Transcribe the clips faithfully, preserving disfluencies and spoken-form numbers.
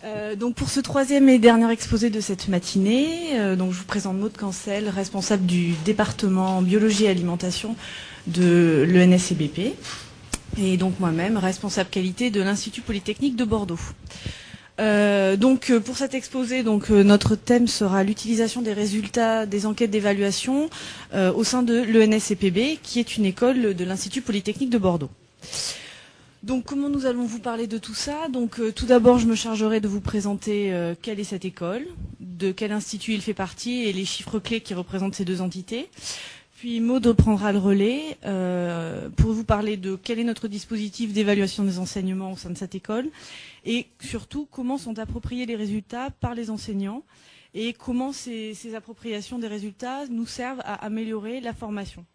Euh, donc pour ce troisième et dernier exposé de cette matinée, euh, donc je vous présente Maude Cancel, responsable du département biologie et alimentation de l'E N S C B P, et donc moi-même responsable qualité de l'Institut Polytechnique de Bordeaux. Euh, donc pour cet exposé, donc euh, notre thème sera l'utilisation des résultats des enquêtes d'évaluation euh, au sein de l'E N S C P B, qui est une école de l'Institut Polytechnique de Bordeaux. Donc comment nous allons vous parler de tout ça? Donc euh, tout d'abord, je me chargerai de vous présenter euh, quelle est cette école, de quel institut il fait partie et les chiffres clés qui représentent ces deux entités. Puis Maude reprendra le relais euh, pour vous parler de quel est notre dispositif d'évaluation des enseignements au sein de cette école et surtout comment sont appropriés les résultats par les enseignants et comment ces, ces appropriations des résultats nous servent à améliorer la formation.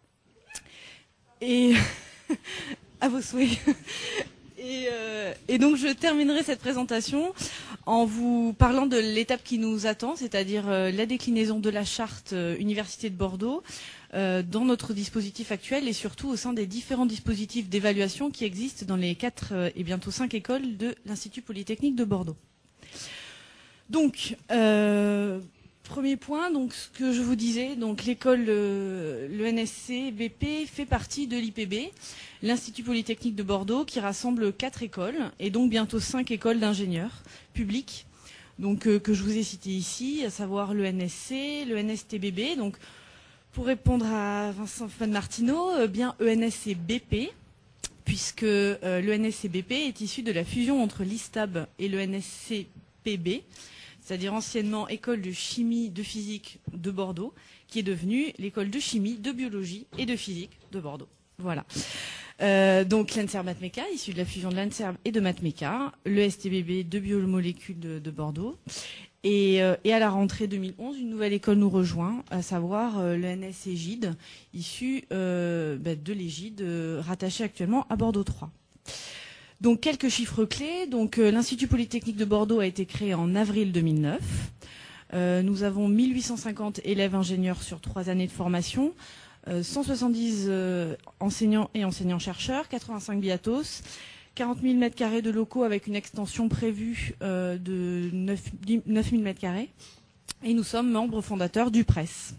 Et à vos souhaits. Et, euh, et donc je terminerai cette présentation en vous parlant de l'étape qui nous attend, c'est-à-dire euh, la déclinaison de la charte euh, Université de Bordeaux euh, dans notre dispositif actuel et surtout au sein des différents dispositifs d'évaluation qui existent dans les quatre euh, et bientôt cinq écoles de l'Institut Polytechnique de Bordeaux. Donc, euh, premier point, donc ce que je vous disais, donc l'école, euh, l'E N S C B P fait partie de l'I P B, l'Institut Polytechnique de Bordeaux, qui rassemble quatre écoles et donc bientôt cinq écoles d'ingénieurs publics, donc euh, que je vous ai citées ici, à savoir l'E N S C, l'E N S T B B. Donc, pour répondre à Vincent Fan-Martineau, euh, bien E N S C B P, puisque euh, l'E N S C B P est issu de la fusion entre l'I S T A B et l'E N S C P B. C'est-à-dire anciennement École de chimie de physique de Bordeaux, qui est devenue l'École de chimie, de biologie et de physique de Bordeaux. Voilà. Euh, donc l'Anserbe Matmeka, issu de la fusion de l'Anserbe et de Matmeka, le S T B B de biomolécules de, de Bordeaux. Et, euh, et à la rentrée deux mille onze, une nouvelle école nous rejoint, à savoir euh, l'E N S Égide, issue euh, bah, de l'Égide, euh, rattachée actuellement à Bordeaux trois. Donc quelques chiffres clés. Donc euh, l'Institut Polytechnique de Bordeaux a été créé en avril deux mille neuf. Euh, nous avons mille huit cent cinquante élèves ingénieurs sur trois années de formation, euh, cent soixante-dix euh, enseignants et enseignants-chercheurs, quatre-vingt-cinq biatos, quarante mille mètres carrés de locaux avec une extension prévue euh, de neuf mille mètres carrés. Et nous sommes membres fondateurs du P R E S.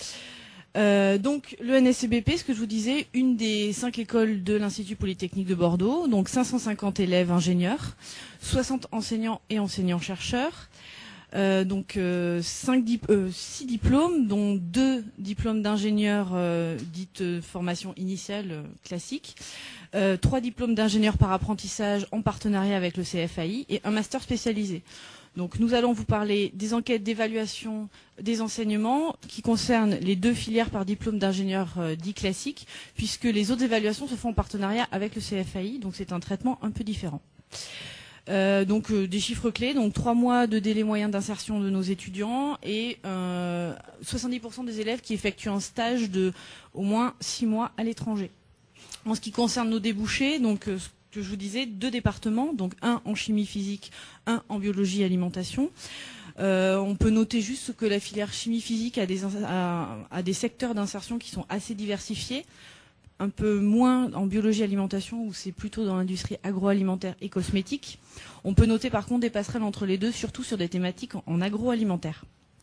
Euh, donc l'E N S C B P, ce que je vous disais, une des cinq écoles de l'Institut Polytechnique de Bordeaux, donc cinq cent cinquante élèves ingénieurs, soixante enseignants et enseignants-chercheurs, euh, donc euh, cinq dip euh, six diplômes, dont deux diplômes d'ingénieurs euh, dites euh, formation initiale euh, classique, euh, trois diplômes d'ingénieurs par apprentissage en partenariat avec le C F A I et un master spécialisé. Donc nous allons vous parler des enquêtes d'évaluation des enseignements qui concernent les deux filières par diplôme d'ingénieur euh, dit classique, puisque les autres évaluations se font en partenariat avec le C F A I, donc c'est un traitement un peu différent. Euh, donc euh, des chiffres clés, donc trois mois de délai moyen d'insertion de nos étudiants et euh, soixante-dix pour cent des élèves qui effectuent un stage de au moins six mois à l'étranger. En ce qui concerne nos débouchés, donc euh, que je vous disais, deux départements, donc un en chimie physique, un en biologie et alimentation. Euh, on peut noter juste que la filière chimie physique a des, a, a des secteurs d'insertion qui sont assez diversifiés, un peu moins en biologie et alimentation où c'est plutôt dans l'industrie agroalimentaire et cosmétique. On peut noter par contre des passerelles entre les deux, surtout sur des thématiques en, en agroalimentaire.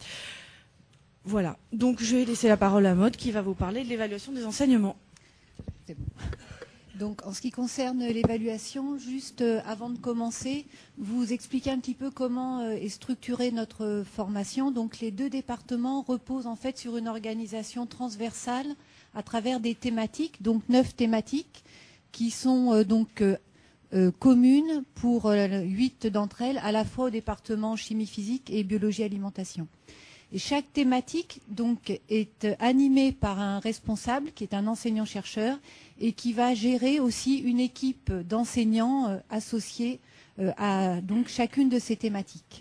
Voilà, donc je vais laisser la parole à Maude qui va vous parler de l'évaluation des enseignements. C'est bon. Donc, en ce qui concerne l'évaluation, juste euh, avant de commencer, vous expliquer un petit peu comment euh, est structurée notre formation. Donc, les deux départements reposent en fait sur une organisation transversale à travers des thématiques, donc neuf thématiques, qui sont euh, donc euh, euh, communes pour euh, huit d'entre elles, à la fois au département chimie physique et biologie alimentation. Et chaque thématique donc est animée par un responsable qui est un enseignant-chercheur et qui va gérer aussi une équipe d'enseignants euh, associés euh, à donc chacune de ces thématiques.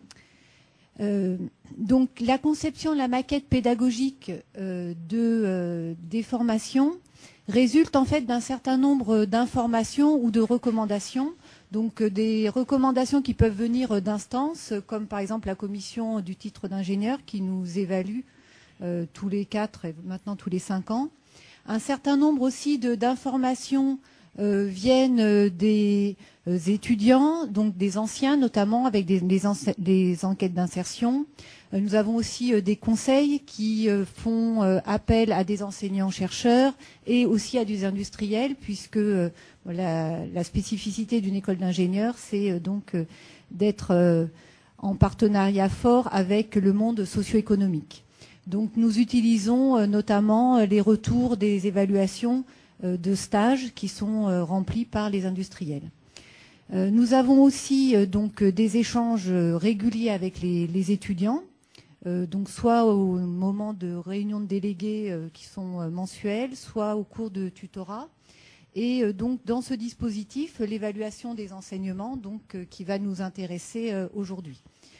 Euh, donc la conception de la maquette pédagogique euh, de, euh, des formations résulte en fait d'un certain nombre d'informations ou de recommandations. Donc euh, des recommandations qui peuvent venir d'instances, comme par exemple la commission du titre d'ingénieur qui nous évalue euh, tous les quatre et maintenant tous les cinq ans. Un certain nombre aussi d'informations euh, viennent des euh, étudiants, donc des anciens notamment, avec des, des, des enquêtes d'insertion. Euh, nous avons aussi euh, des conseils qui euh, font euh, appel à des enseignants-chercheurs et aussi à des industriels, puisque euh, la, la spécificité d'une école d'ingénieurs, c'est euh, donc euh, d'être euh, en partenariat fort avec le monde socio-économique. Donc nous utilisons euh, notamment les retours des évaluations euh, de stages qui sont euh, remplis par les industriels. Euh, nous avons aussi euh, donc des échanges réguliers avec les, les étudiants, euh, donc soit au moment de réunions de délégués euh, qui sont euh, mensuelles, soit au cours de tutorat. Et euh, donc dans ce dispositif, l'évaluation des enseignements, donc euh, qui va nous intéresser euh, aujourd'hui.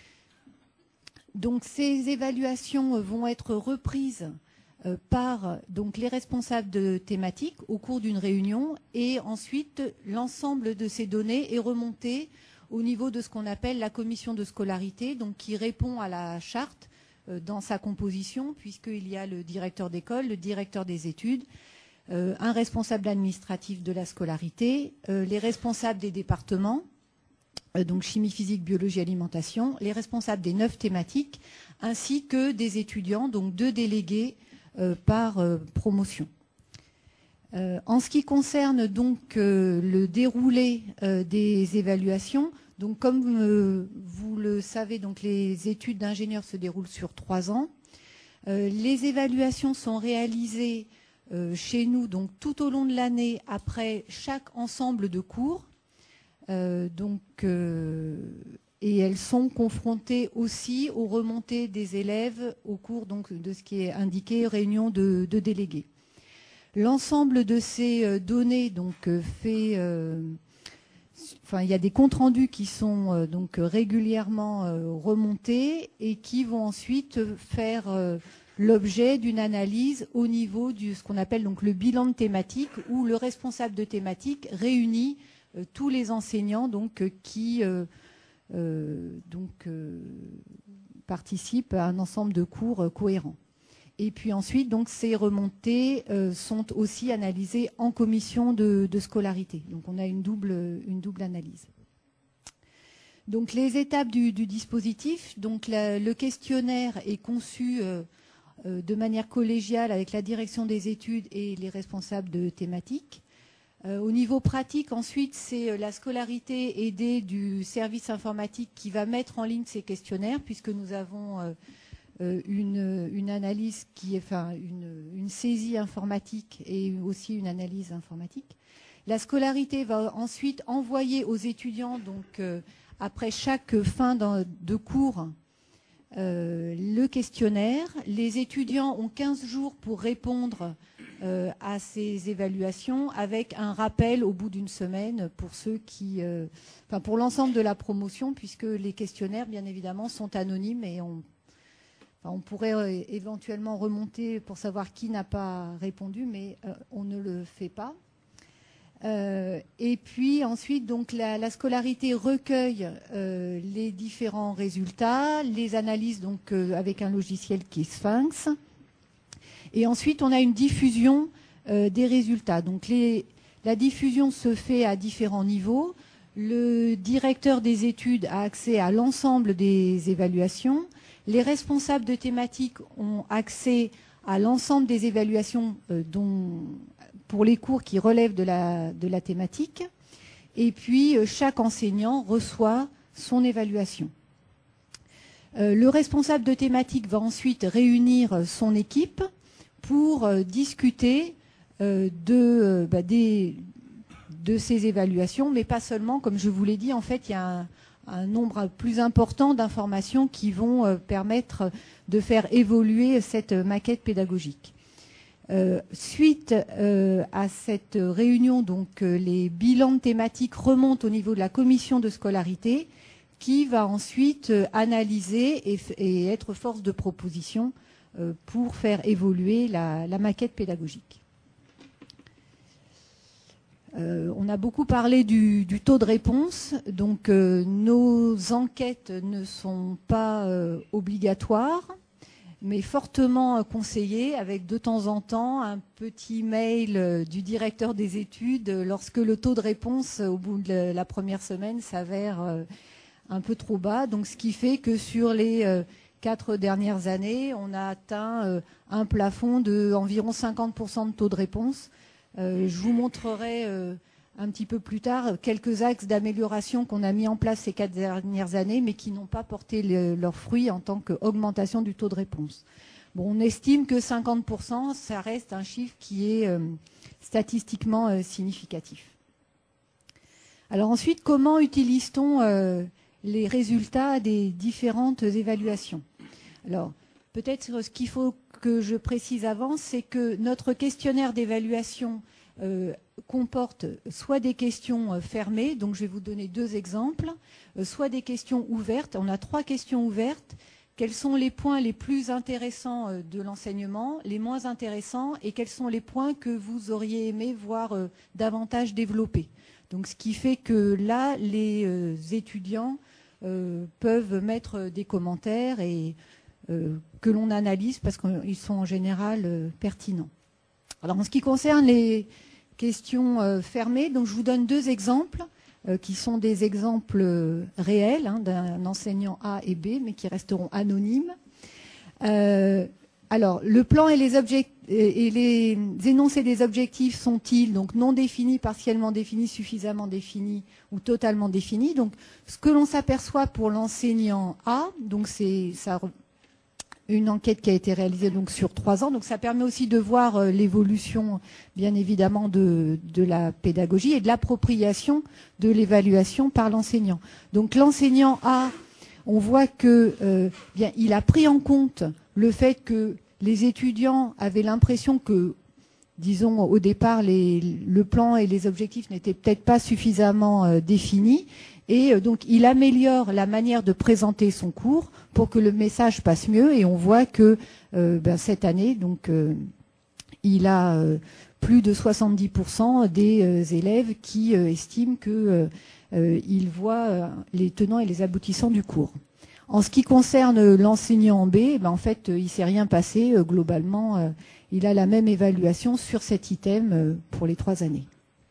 Donc ces évaluations vont être reprises euh, par donc, les responsables de thématiques au cours d'une réunion, et ensuite l'ensemble de ces données est remonté au niveau de ce qu'on appelle la commission de scolarité, donc qui répond à la charte euh, dans sa composition, puisqu'il y a le directeur d'école, le directeur des études, euh, un responsable administratif de la scolarité, euh, les responsables des départements, donc chimie, physique, biologie, alimentation, les responsables des neuf thématiques, ainsi que des étudiants, donc deux délégués euh, par euh, promotion. Euh, en ce qui concerne donc euh, le déroulé euh, des évaluations, donc comme euh, vous le savez, donc les études d'ingénieurs se déroulent sur trois ans. Euh, les évaluations sont réalisées euh, chez nous donc tout au long de l'année après chaque ensemble de cours. Euh, donc, euh, et elles sont confrontées aussi aux remontées des élèves au cours donc, de ce qui est indiqué réunion de, de délégués. L'ensemble de ces euh, données donc, euh, fait, euh, enfin, il y a des comptes rendus qui sont euh, donc régulièrement euh, remontés et qui vont ensuite faire euh, l'objet d'une analyse au niveau de ce qu'on appelle donc le bilan de thématique, où le responsable de thématique réunit Euh, tous les enseignants donc, euh, qui euh, euh, donc, euh, participent à un ensemble de cours euh, cohérents. Et puis ensuite, donc, ces remontées euh, sont aussi analysées en commission de, de scolarité. Donc on a une double, une double analyse. Donc les étapes du, du dispositif, donc la, le questionnaire est conçu euh, euh, de manière collégiale avec la direction des études et les responsables de thématiques. Euh, au niveau pratique, ensuite, c'est la scolarité aidée du service informatique qui va mettre en ligne ces questionnaires, puisque nous avons euh, une, une analyse qui est, enfin, une, une saisie informatique et aussi une analyse informatique. La scolarité va ensuite envoyer aux étudiants, donc euh, après chaque fin de cours, euh, le questionnaire. Les étudiants ont quinze jours pour répondre Euh, à ces évaluations, avec un rappel au bout d'une semaine pour ceux qui, euh, enfin pour l'ensemble de la promotion, puisque les questionnaires, bien évidemment, sont anonymes et on, enfin, on pourrait euh, éventuellement remonter pour savoir qui n'a pas répondu, mais euh, on ne le fait pas. Euh, et puis ensuite, donc la, la scolarité recueille euh, les différents résultats, les analyse donc euh, avec un logiciel qui est Sphinx. Et ensuite, on a une diffusion euh, des résultats. Donc, les, la diffusion se fait à différents niveaux. Le directeur des études a accès à l'ensemble des évaluations. Les responsables de thématiques ont accès à l'ensemble des évaluations euh, dont, pour les cours qui relèvent de la, de la thématique. Et puis, euh, chaque enseignant reçoit son évaluation. Euh, le responsable de thématique va ensuite réunir son équipe pour euh, discuter euh, de, euh, bah, des, de ces évaluations, mais pas seulement, comme je vous l'ai dit, en fait, il y a un, un nombre plus important d'informations qui vont euh, permettre de faire évoluer cette maquette pédagogique. Euh, suite euh, à cette réunion, donc, euh, les bilans de thématiques remontent au niveau de la commission de scolarité, qui va ensuite euh, analyser et, et être force de proposition pour faire évoluer la, la maquette pédagogique. Euh, on a beaucoup parlé du, du taux de réponse. Donc, euh, nos enquêtes ne sont pas euh, obligatoires. mais fortement conseillé, avec de temps en temps un petit mail du directeur des études lorsque le taux de réponse au bout de la première semaine s'avère un peu trop bas. Donc, ce qui fait que sur les quatre dernières années, on a atteint un plafond d'environ cinquante pour cent de taux de réponse. Je vous montrerai un petit peu plus tard quelques axes d'amélioration qu'on a mis en place ces quatre dernières années, mais qui n'ont pas porté le, leurs fruits en tant qu'augmentation du taux de réponse. Bon, on estime que cinquante pour cent, ça reste un chiffre qui est euh, statistiquement euh, significatif. Alors ensuite, comment utilise-t-on euh, les résultats des différentes évaluations? Alors, peut-être ce qu'il faut que je précise avant, c'est que notre questionnaire d'évaluation Euh, comporte soit des questions euh, fermées, donc je vais vous donner deux exemples, euh, soit des questions ouvertes. On a trois questions ouvertes. Quels sont les points les plus intéressants euh, de l'enseignement, les moins intéressants, et quels sont les points que vous auriez aimé voir euh, davantage développés. Donc, ce qui fait que là, les euh, étudiants euh, peuvent mettre des commentaires et euh, que l'on analyse parce qu'ils sont en général euh, pertinents. Alors, en ce qui concerne les questions euh, fermées, donc je vous donne deux exemples euh, qui sont des exemples euh, réels hein, d'un enseignant A et B, mais qui resteront anonymes. Euh, alors, le plan et les, object et les énoncés des objectifs sont-ils donc non définis, partiellement définis, suffisamment définis ou totalement définis? Donc, ce que l'on s'aperçoit pour l'enseignant A, donc c'est ça. Une enquête qui a été réalisée donc sur trois ans. Donc ça permet aussi de voir euh, l'évolution, bien évidemment, de, de la pédagogie et de l'appropriation de l'évaluation par l'enseignant. Donc l'enseignant A, on voit que euh, bien il a pris en compte le fait que les étudiants avaient l'impression que, disons, au départ, les, le plan et les objectifs n'étaient peut-être pas suffisamment euh, définis. Et euh, donc, il améliore la manière de présenter son cours pour que le message passe mieux. Et on voit que euh, ben, cette année, donc, euh, il a euh, plus de soixante-dix pour cent des euh, élèves qui euh, estiment qu'ils euh, voient euh, les tenants et les aboutissants du cours. En ce qui concerne l'enseignant B, ben, en fait, euh, il ne s'est rien passé. Euh, globalement, euh, il a la même évaluation sur cet item euh, pour les trois années.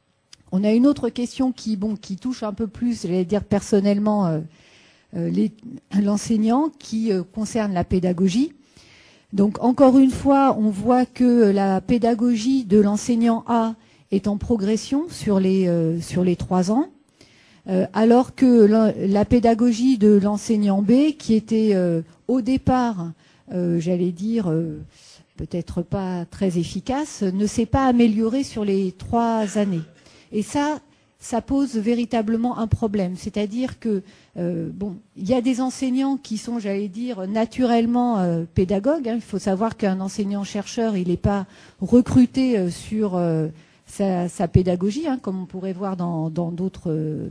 On a une autre question qui, bon, qui touche un peu plus, j'allais dire personnellement, euh, euh, l'enseignant, qui euh, concerne la pédagogie. Donc, encore une fois, on voit que la pédagogie de l'enseignant A est en progression sur les, euh, sur les trois ans, euh, alors que la, la pédagogie de l'enseignant B, qui était euh, au départ, euh, j'allais dire, euh, peut-être pas très efficace, ne s'est pas améliorée sur les trois années. Et ça, ça pose véritablement un problème. C'est-à-dire que, euh, bon, il y a des enseignants qui sont, j'allais dire, naturellement euh, pédagogues. Hein. Il faut savoir qu'un enseignant-chercheur, il n'est pas recruté euh, sur euh, sa, sa pédagogie, hein, comme on pourrait voir dans d'autres euh,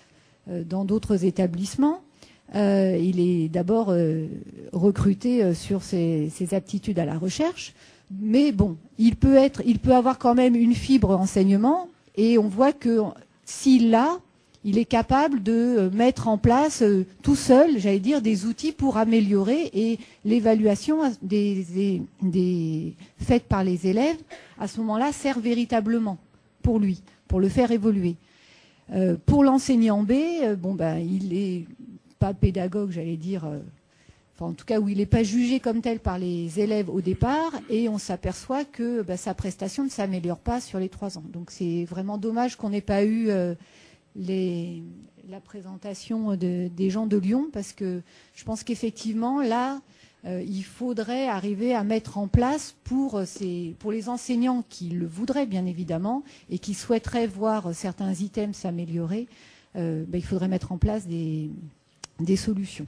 dans d'autres établissements. Euh, il est d'abord euh, recruté euh, sur ses, ses aptitudes à la recherche. Mais bon, il peut être, il peut avoir quand même une fibre enseignement. Et on voit que s'il l'a, il est capable de mettre en place euh, tout seul, j'allais dire, des outils pour améliorer et l'évaluation des, des, des faite par les élèves, à ce moment-là, sert véritablement pour lui, pour le faire évoluer. Euh, pour l'enseignant B, euh, bon ben, il n'est pas pédagogue, j'allais dire, euh, enfin, en tout cas où il n'est pas jugé comme tel par les élèves au départ, et on s'aperçoit que bah, sa prestation ne s'améliore pas sur les trois ans. Donc c'est vraiment dommage qu'on n'ait pas eu euh, les, la présentation de, des gens de Lyon, parce que je pense qu'effectivement, là, euh, il faudrait arriver à mettre en place pour, ces, pour les enseignants qui le voudraient, bien évidemment, et qui souhaiteraient voir certains items s'améliorer, euh, bah, il faudrait mettre en place des, des solutions.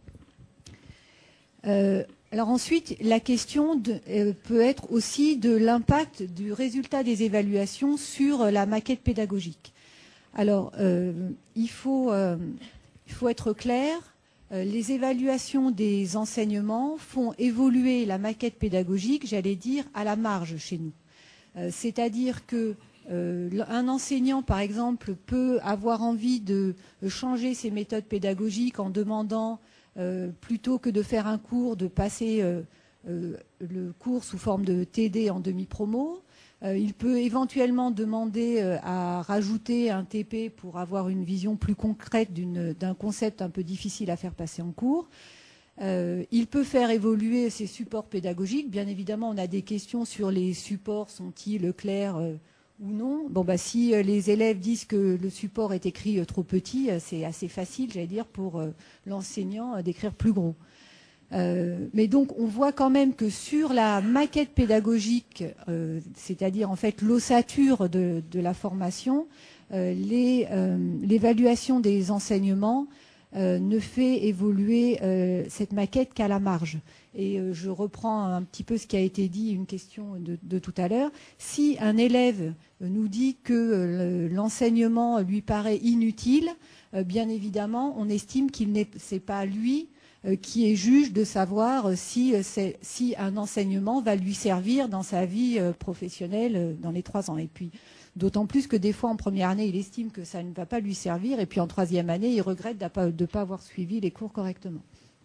Euh, alors ensuite, la question de, euh, peut être aussi de l'impact du résultat des évaluations sur euh, la maquette pédagogique. Alors, euh, il, faut, euh, il faut être clair, euh, les évaluations des enseignements font évoluer la maquette pédagogique, j'allais dire, à la marge chez nous. Euh, c'est-à-dire que euh, un enseignant, par exemple, peut avoir envie de changer ses méthodes pédagogiques en demandant Euh, plutôt que de faire un cours, de passer euh, euh, le cours sous forme de T D en demi-promo. Euh, il peut éventuellement demander euh, à rajouter un T P pour avoir une vision plus concrète d'un concept un peu difficile à faire passer en cours. Euh, il peut faire évoluer ses supports pédagogiques. Bien évidemment, on a des questions sur les supports, sont-ils clairs euh, ou non. Bon, bah, si euh, les élèves disent que le support est écrit euh, trop petit, euh, c'est assez facile, j'allais dire, pour euh, l'enseignant euh, d'écrire plus gros. Euh, mais donc, on voit quand même que sur la maquette pédagogique, euh, c'est-à-dire en fait l'ossature de, de la formation, euh, l'évaluation euh, des enseignements Euh, ne fait évoluer euh, cette maquette qu'à la marge. Et euh, je reprends un petit peu ce qui a été dit, une question de, de tout à l'heure. Si un élève nous dit que euh, l'enseignement lui paraît inutile, euh, bien évidemment, on estime qu'il n'est c'est pas lui euh, qui est juge de savoir si, c'est, si un enseignement va lui servir dans sa vie euh, professionnelle euh, dans les trois ans. Et puis, d'autant plus que des fois, en première année, il estime que ça ne va pas lui servir. Et puis, en troisième année, il regrette de ne pas avoir suivi les cours correctement.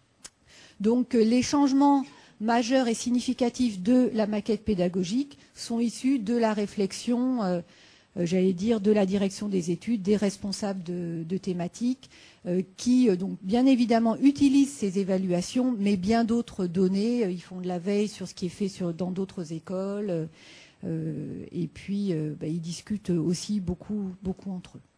Donc, les changements majeurs et significatifs de la maquette pédagogique sont issus de la réflexion, euh, euh, j'allais dire, de la direction des études, des responsables de, de thématiques, euh, qui, euh, donc, bien évidemment, utilisent ces évaluations, mais bien d'autres données. Ils font de la veille sur ce qui est fait sur, dans d'autres écoles. Euh, Euh, et puis, euh, bah, ils discutent aussi beaucoup, beaucoup entre eux.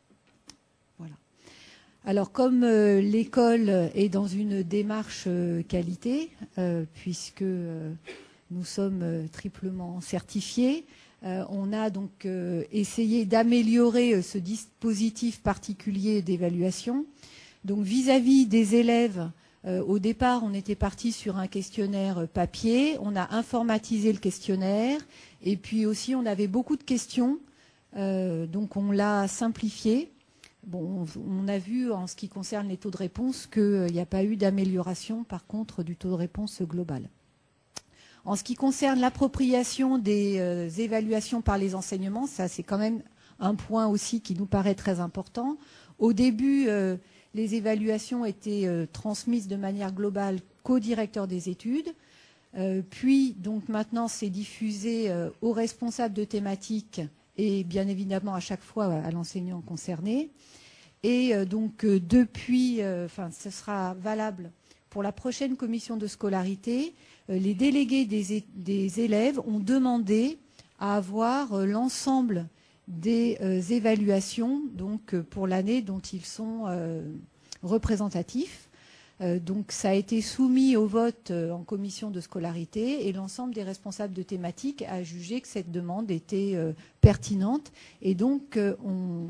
Voilà. Alors, comme euh, l'école est dans une démarche euh, qualité, euh, puisque euh, nous sommes euh, triplement certifiés, euh, on a donc euh, essayé d'améliorer euh, ce dispositif particulier d'évaluation. Donc, vis-à-vis des élèves, Euh, au départ, on était parti sur un questionnaire papier. On a informatisé le questionnaire. Et puis aussi, on avait beaucoup de questions. Euh, donc, on l'a simplifié. Bon, on, on a vu, en ce qui concerne les taux de réponse, qu'il n'y a pas eu d'amélioration, par contre, du taux de réponse global. En ce qui concerne l'appropriation des euh, évaluations par les enseignements, ça, c'est quand même un point aussi qui nous paraît très important. Au début... Euh, Les évaluations étaient euh, transmises de manière globale qu'au directeur des études. Euh, puis, donc maintenant, c'est diffusé euh, aux responsables de thématiques et bien évidemment à chaque fois à l'enseignant concerné. Et euh, donc, euh, depuis, enfin, euh, ce sera valable pour la prochaine commission de scolarité. Euh, les délégués des, des élèves ont demandé à avoir euh, l'ensemble des euh, évaluations donc euh, pour l'année dont ils sont euh, représentatifs. Euh, donc ça a été soumis au vote euh, en commission de scolarité et l'ensemble des responsables de thématiques a jugé que cette demande était euh, pertinente et donc euh, on,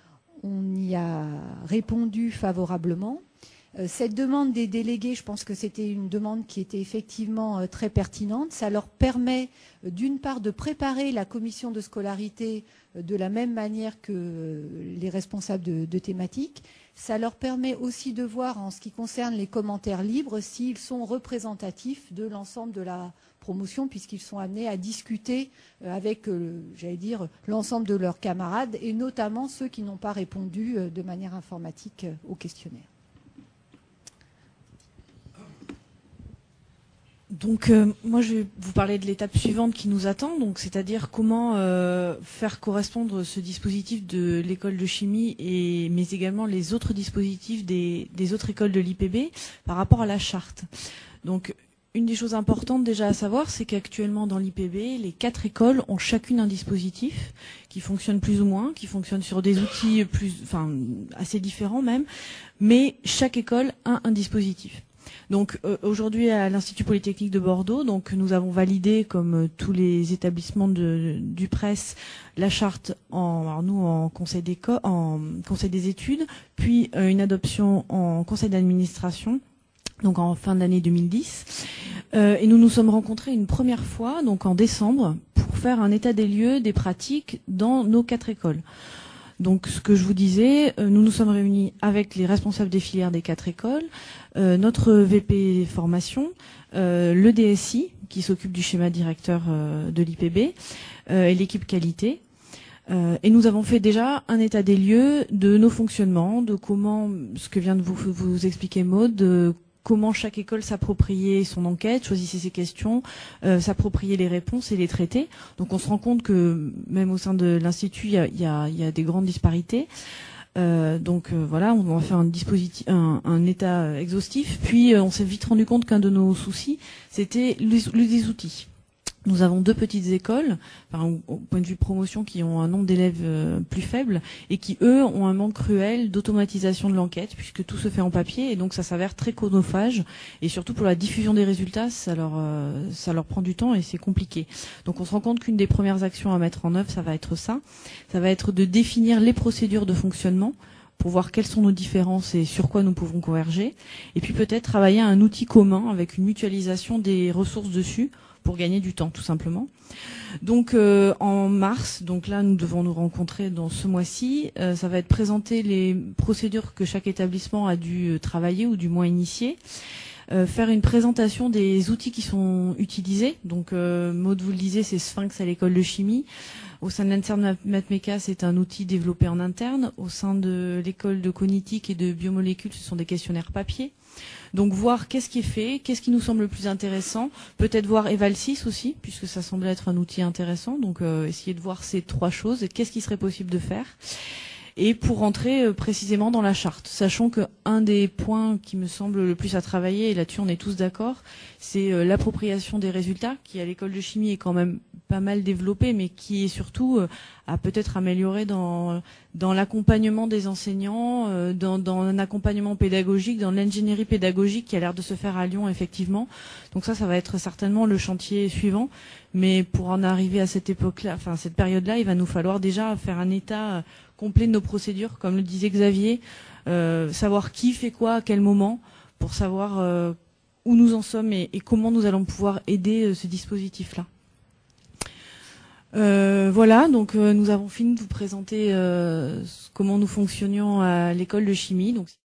on y a répondu favorablement. Euh, cette demande des délégués, je pense que c'était une demande qui était effectivement euh, très pertinente. Ça leur permet euh, d'une part de préparer la commission de scolarité euh, de la même manière que euh, les responsables de, de thématiques. Ça leur permet aussi de voir en ce qui concerne les commentaires libres s'ils sont représentatifs de l'ensemble de la promotion puisqu'ils sont amenés à discuter euh, avec, euh, j'allais dire, l'ensemble de leurs camarades et notamment ceux qui n'ont pas répondu euh, de manière informatique euh, au questionnaire. Donc euh, moi je vais vous parler de l'étape suivante qui nous attend, donc c'est-à-dire comment euh, faire correspondre ce dispositif de l'école de chimie et mais également les autres dispositifs des, des autres écoles de l'I P B par rapport à la charte. Donc une des choses importantes déjà à savoir, c'est qu'actuellement dans l'I P B, les quatre écoles ont chacune un dispositif qui fonctionne plus ou moins, qui fonctionne sur des outils plus, enfin assez différents même, mais chaque école a un dispositif. Donc euh, aujourd'hui à l'Institut Polytechnique de Bordeaux, donc nous avons validé comme euh, tous les établissements de, du presse la charte en alors nous en conseil d'école, en conseil des études, puis euh, une adoption en conseil d'administration, donc en fin d'année deux mille dix. Euh, et nous nous sommes rencontrés une première fois, donc en décembre, pour faire un état des lieux des pratiques dans nos quatre écoles. Donc, ce que je vous disais, euh, nous nous sommes réunis avec les responsables des filières des quatre écoles, euh, notre V P formation, euh, le D S I, qui s'occupe du schéma directeur euh, de l'I P B, euh, et l'équipe qualité. Euh, et nous avons fait déjà un état des lieux de nos fonctionnements, de comment, ce que vient de vous, vous expliquer Maud, de comment chaque école s'appropriait son enquête, choisissait ses questions, euh, s'appropriait les réponses et les traitait. Donc on se rend compte que même au sein de l'Institut, il y a, il y a, il y a des grandes disparités. Euh, donc euh, voilà, on va faire un dispositif, un, un état exhaustif. Puis euh, on s'est vite rendu compte qu'un de nos soucis, c'était les, les outils. Nous avons deux petites écoles, enfin, au point de vue promotion, qui ont un nombre d'élèves euh, plus faible et qui, eux, ont un manque cruel d'automatisation de l'enquête, puisque tout se fait en papier, et donc ça s'avère très chronophage. Et surtout pour la diffusion des résultats, ça leur, euh, ça leur prend du temps et c'est compliqué. Donc on se rend compte qu'une des premières actions à mettre en œuvre, ça va être ça. Ça va être de définir les procédures de fonctionnement pour voir quelles sont nos différences et sur quoi nous pouvons converger. Et puis peut-être travailler à un outil commun avec une mutualisation des ressources dessus, pour gagner du temps, tout simplement. Donc, euh, en mars, donc là, nous devons nous rencontrer dans ce mois-ci. Euh, ça va être présenter les procédures que chaque établissement a dû travailler ou du moins initier. Euh, faire une présentation des outils qui sont utilisés. Donc, euh, Maud vous le disait, c'est Sphinx à l'école de chimie. Au sein de l'INSERM Mathmeca, c'est un outil développé en interne. Au sein de l'école de cognitique et de biomolécules, ce sont des questionnaires papier. Donc voir qu'est-ce qui est fait, qu'est-ce qui nous semble le plus intéressant, peut-être voir Evalsys aussi, puisque ça semble être un outil intéressant, donc euh, essayer de voir ces trois choses et qu'est-ce qui serait possible de faire. Et pour rentrer euh, précisément dans la charte, sachant qu'un des points qui me semble le plus à travailler, et là-dessus on est tous d'accord, c'est euh, l'appropriation des résultats, qui à l'école de chimie est quand même pas mal développée, mais qui est surtout euh, à peut-être améliorer dans, dans l'accompagnement des enseignants, euh, dans, dans un accompagnement pédagogique, dans l'ingénierie pédagogique qui a l'air de se faire à Lyon, effectivement. Donc ça, ça va être certainement le chantier suivant. Mais pour en arriver à cette époque-là, enfin à cette période-là, il va nous falloir déjà faire un état complet de nos procédures, comme le disait Xavier, euh, savoir qui fait quoi à quel moment, pour savoir euh, où nous en sommes et, et comment nous allons pouvoir aider euh, ce dispositif-là. Euh, voilà, donc euh, nous avons fini de vous présenter euh, comment nous fonctionnions à l'école de chimie. Donc